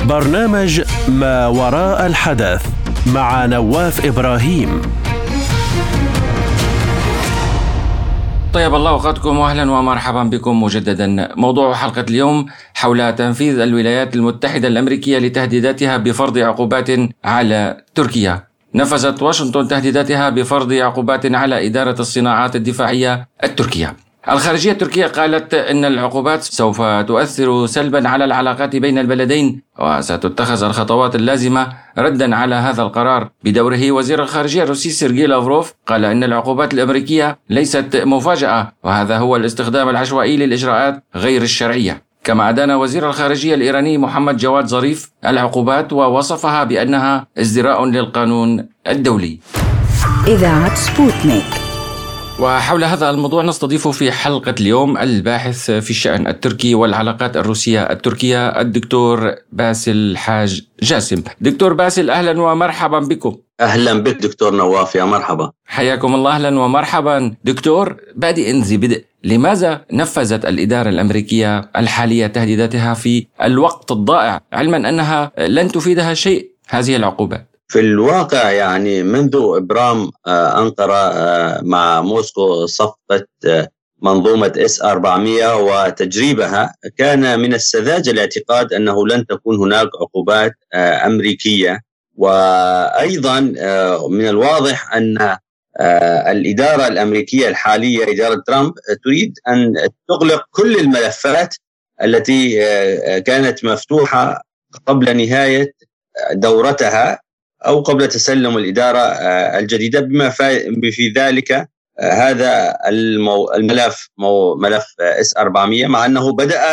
برنامج ما وراء الحدث مع نواف إبراهيم. طيب الله أوقاتكم وأهلا ومرحبا بكم مجددا. موضوع حلقة اليوم حول تنفيذ الولايات المتحدة الأمريكية لتهديداتها بفرض عقوبات على تركيا. نفذت واشنطن تهديداتها بفرض عقوبات على إدارة الصناعات الدفاعية التركية. الخارجية التركية قالت إن العقوبات سوف تؤثر سلبا على العلاقات بين البلدين وستتخذ الخطوات اللازمة ردا على هذا القرار. بدوره وزير الخارجية الروسي سيرجي لافروف قال إن العقوبات الأمريكية ليست مفاجأة، وهذا هو الاستخدام العشوائي للإجراءات غير الشرعية. كما أدان وزير الخارجية الإيراني محمد جواد ظريف العقوبات ووصفها بأنها ازدراء للقانون الدولي. إذاعة سبوتنيك. وحول هذا الموضوع نستضيف في حلقة اليوم الباحث في الشأن التركي والعلاقات الروسية التركية الدكتور باسل حاج جاسم. دكتور باسل، أهلا ومرحبا بكم. أهلا بك دكتور نواف، يا مرحبا. حياكم الله. أهلا ومرحبا. دكتور، بادئ ذي بدء، لماذا نفذت الإدارة الأمريكية الحالية تهديداتها في الوقت الضائع، علما أنها لن تفيدها شيء هذه العقوبات؟ في الواقع يعني منذ إبرام أنقرة مع موسكو صفقة منظومة S-400 وتجريبها، كان من السذاجة الاعتقاد أنه لن تكون هناك عقوبات أمريكية. وأيضا من الواضح أن الإدارة الأمريكية الحالية، إدارة ترامب، تريد أن تغلق كل الملفات التي كانت مفتوحة قبل نهاية دورتها أو قبل تسلم الإدارة الجديدة، بما في ذلك هذا الملف ملف S-400، مع أنه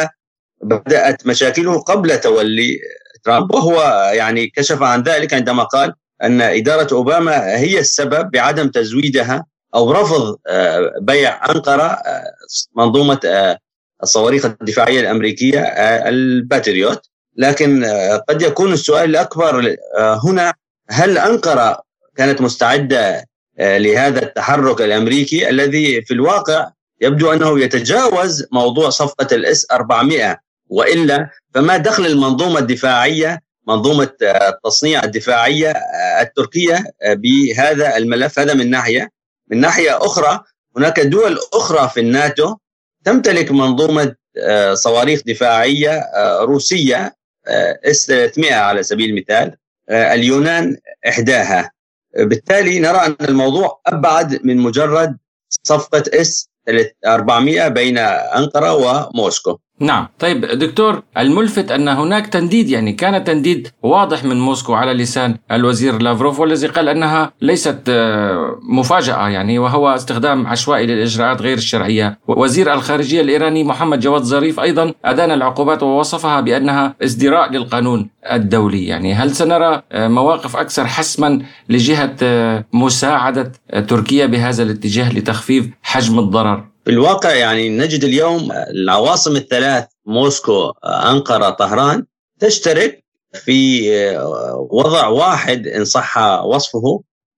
بدأت مشاكله قبل تولي ترامب، وهو يعني كشف عن ذلك عندما قال أن إدارة أوباما هي السبب بعدم تزويدها أو رفض بيع أنقرة منظومة الصواريخ الدفاعية الأمريكية الباتريوت. لكن قد يكون السؤال الأكبر هنا، هل أنقرة كانت مستعدة لهذا التحرك الأمريكي الذي في الواقع يبدو أنه يتجاوز موضوع صفقة S-400؟ وإلا فما دخل المنظومة الدفاعية، منظومة التصنيع الدفاعية التركية بهذا الملف؟ هذا من ناحية. من ناحية أخرى، هناك دول أخرى في الناتو تمتلك منظومة صواريخ دفاعية روسية S-300 على سبيل المثال، اليونان إحداها. بالتالي نرى أن الموضوع أبعد من مجرد صفقة S-400 بين أنقرة وموسكو. نعم. طيب دكتور، الملفت أن هناك تنديد، يعني كان تنديد واضح من موسكو على لسان الوزير لافروف، والذي قال أنها ليست مفاجأة يعني، وهو استخدام عشوائي للإجراءات غير الشرعية. وزير الخارجية الإيراني محمد جواد ظريف أيضا أدان العقوبات ووصفها بأنها ازدراء للقانون الدولي. يعني هل سنرى مواقف أكثر حسما لجهة مساعدة تركيا بهذا الاتجاه لتخفيف حجم الضرر؟ في الواقع يعني نجد اليوم العواصم الثلاث موسكو، أنقرة، طهران تشترك في وضع واحد إن صح وصفه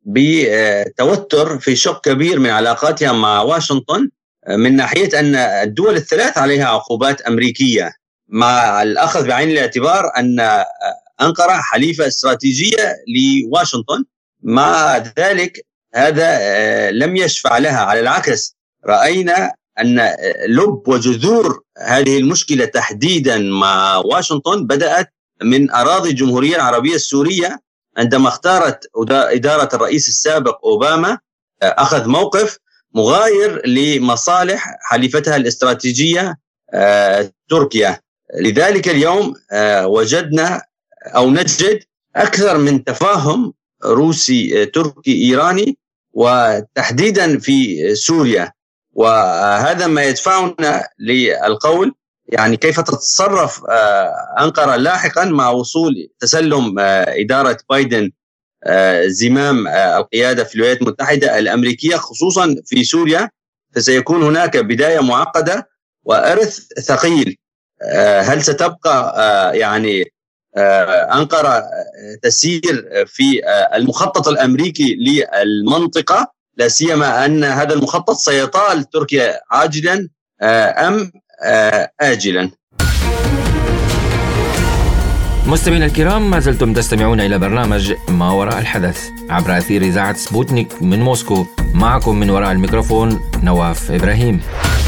بتوتر في شق كبير من علاقاتها مع واشنطن، من ناحية أن الدول الثلاث عليها عقوبات أمريكية، مع الأخذ بعين الاعتبار أن أنقرة حليفة استراتيجية لواشنطن. مع ذلك هذا لم يشفع لها، على العكس رأينا أن لب وجذور هذه المشكلة تحديدا مع واشنطن بدأت من أراضي الجمهورية العربية السورية، عندما اختارت إدارة الرئيس السابق أوباما أخذ موقف مغاير لمصالح حليفتها الاستراتيجية تركيا. لذلك اليوم وجدنا أو نجد أكثر من تفاهم روسي تركي إيراني، وتحديدا في سوريا. وهذا ما يدفعنا للقول يعني كيف تتصرف أنقرة لاحقا مع وصول تسلم إدارة بايدن زمام القيادة في الولايات المتحدة الأمريكية، خصوصا في سوريا. فسيكون هناك بداية معقدة وإرث ثقيل. هل ستبقى يعني أنقرة تسير في المخطط الأمريكي للمنطقة، لا سيما أن هذا المخطط سيطال تركيا عاجلا أم آجلا؟ مستمعينا الكرام، ما زلتم تستمعون إلى برنامج ما وراء الحدث عبر أثير إذاعة سبوتنيك من موسكو. معكم من وراء الميكروفون نواف إبراهيم.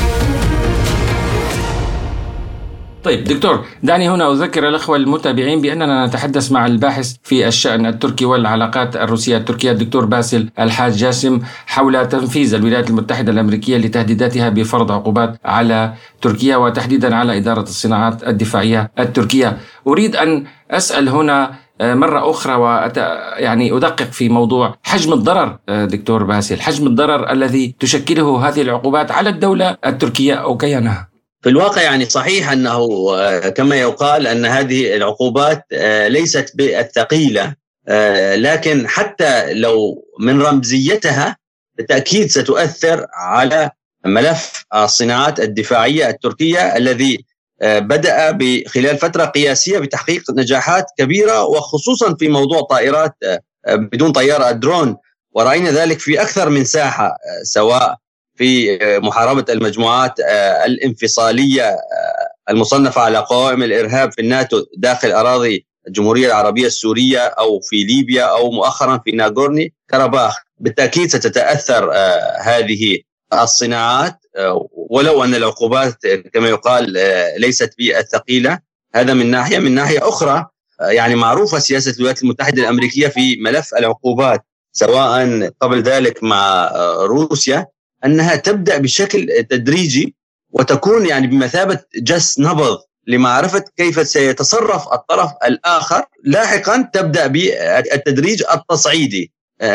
طيب دكتور، دعني هنا أذكر الأخوة المتابعين بأننا نتحدث مع الباحث في الشأن التركي والعلاقات الروسية التركية الدكتور باسل الحاج جاسم حول تنفيذ الولايات المتحدة الأمريكية لتهديداتها بفرض عقوبات على تركيا وتحديدا على إدارة الصناعات الدفاعية التركية. أريد أن أسأل هنا مرة أخرى يعني أدقق في موضوع حجم الضرر دكتور باسل، حجم الضرر الذي تشكله هذه العقوبات على الدولة التركية أو كيانها. في الواقع يعني صحيح أنه كما يقال أن هذه العقوبات ليست بالثقيلة، لكن حتى لو من رمزيتها بالتأكيد ستؤثر على ملف الصناعات الدفاعية التركية الذي بدأ خلال فترة قياسية بتحقيق نجاحات كبيرة، وخصوصا في موضوع طائرات بدون طيار الدرون، ورأينا ذلك في أكثر من ساحة، سواء في محاربة المجموعات الانفصالية المصنفة على قوائم الإرهاب في الناتو داخل أراضي الجمهورية العربية السورية، أو في ليبيا، أو مؤخرا في ناغورني كاراباخ. بالتأكيد ستتأثر هذه الصناعات، ولو أن العقوبات كما يقال ليست بالثقيلة. هذا من ناحية. من ناحية أخرى يعني معروفة سياسة الولايات المتحدة الأمريكية في ملف العقوبات، سواء قبل ذلك مع روسيا، أنها تبدأ بشكل تدريجي وتكون يعني بمثابة جس نبض لمعرفة كيف سيتصرف الطرف الآخر. لاحقا تبدأ بالتدريج التصعيدي.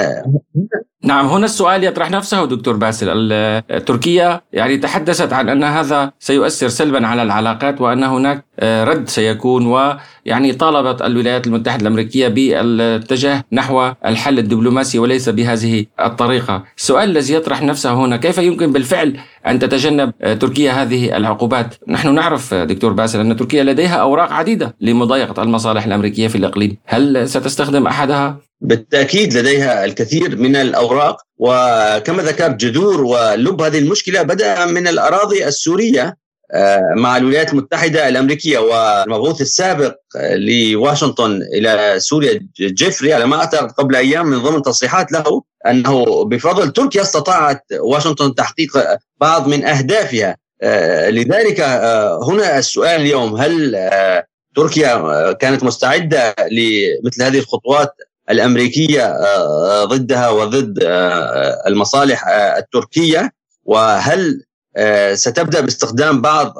نعم، هنا السؤال يطرح نفسه دكتور باسل. تركيا يعني تحدثت عن أن هذا سيؤثر سلبا على العلاقات، وأن هناك رد سيكون، ويعني طالبت الولايات المتحدة الأمريكية بالاتجاه نحو الحل الدبلوماسي وليس بهذه الطريقة. السؤال الذي يطرح نفسه هنا، كيف يمكن بالفعل أن تتجنب تركيا هذه العقوبات؟ نحن نعرف دكتور باسل أن تركيا لديها أوراق عديدة لمضايقة المصالح الأمريكية في الإقليم، هل ستستخدم أحدها؟ بالتأكيد لديها الكثير من الأوراق، وكما ذكرت جذور ولب هذه المشكلة بدأ من الأراضي السورية مع الولايات المتحدة الأمريكية. والمبعوث السابق لواشنطن إلى سوريا جيفري على ما أعتقد قبل أيام من ضمن تصريحات له أنه بفضل تركيا استطاعت واشنطن تحقيق بعض من أهدافها. لذلك هنا السؤال اليوم، هل تركيا كانت مستعدة لمثل هذه الخطوات الأمريكية ضدها وضد المصالح التركية؟ وهل ستبدأ باستخدام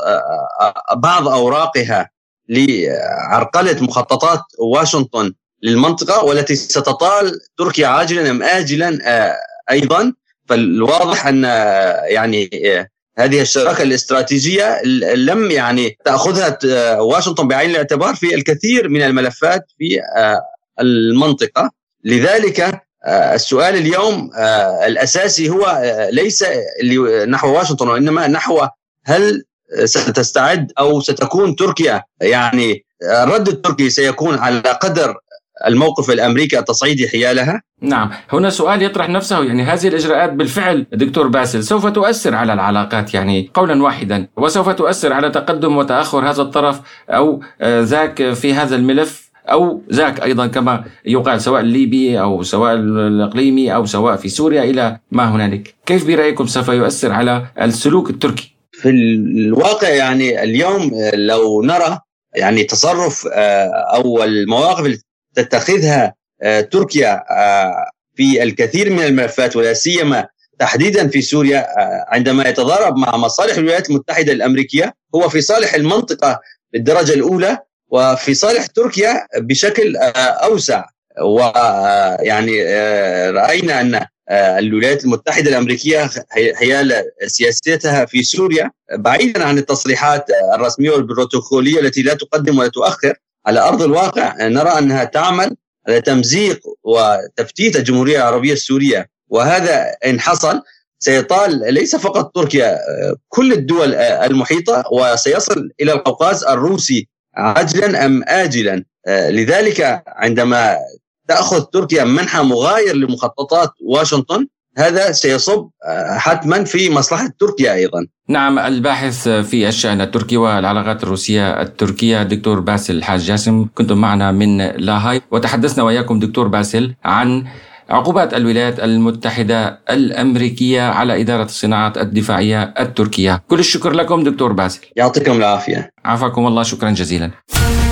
بعض أوراقها لعرقلة مخططات واشنطن للمنطقة، والتي ستطال تركيا عاجلا أم آجلا أيضا؟ فالواضح أن يعني هذه الشراكة الاستراتيجية لم يعني تأخذها واشنطن بعين الاعتبار في الكثير من الملفات في المنطقة. لذلك السؤال اليوم الأساسي هو ليس نحو واشنطن، وإنما نحو هل ستستعد أو ستكون تركيا، يعني الرد التركي سيكون على قدر الموقف الأمريكي التصعيدي حيالها؟ نعم، هنا سؤال يطرح نفسه، يعني هذه الإجراءات بالفعل دكتور باسل سوف تؤثر على العلاقات يعني قولا واحدا، وسوف تؤثر على تقدم وتأخر هذا الطرف أو ذاك في هذا الملف أو ذاك أيضا كما يقال، سواء الليبي أو سواء الإقليمي أو سواء في سوريا إلى ما هنالك. كيف برأيكم سوف يؤثر على السلوك التركي؟ في الواقع يعني اليوم لو نرى يعني تصرف أو المواقف اللي تتخذها تركيا في الكثير من الملفات، ولا سيما تحديدا في سوريا عندما يتضارب مع مصالح الولايات المتحدة الأمريكية، هو في صالح المنطقة بالدرجة الأولى وفي صالح تركيا بشكل أوسع. ويعني رأينا أن الولايات المتحدة الأمريكية حيال سياستها في سوريا، بعيدا عن التصريحات الرسمية والبروتوكولية التي لا تقدم ولا تؤخر، على أرض الواقع نرى أنها تعمل على تمزيق وتفتيت الجمهورية العربية السورية. وهذا إن حصل سيطال ليس فقط تركيا، كل الدول المحيطة، وسيصل إلى القوقاز الروسي عاجلا أم آجلا. لذلك عندما تأخذ تركيا منحى مغاير لمخططات واشنطن، هذا سيصب حتما في مصلحة تركيا أيضا. نعم، الباحث في الشأن التركي والعلاقات الروسية التركية دكتور باسل حاج جاسم، كنتم معنا من لاهاي وتحدثنا وإياكم دكتور باسل عن عقوبات الولايات المتحدة الأمريكية على إدارة الصناعات الدفاعية التركية. كل الشكر لكم دكتور باسل. يعطيكم العافية. عافاكم الله، شكرا جزيلا.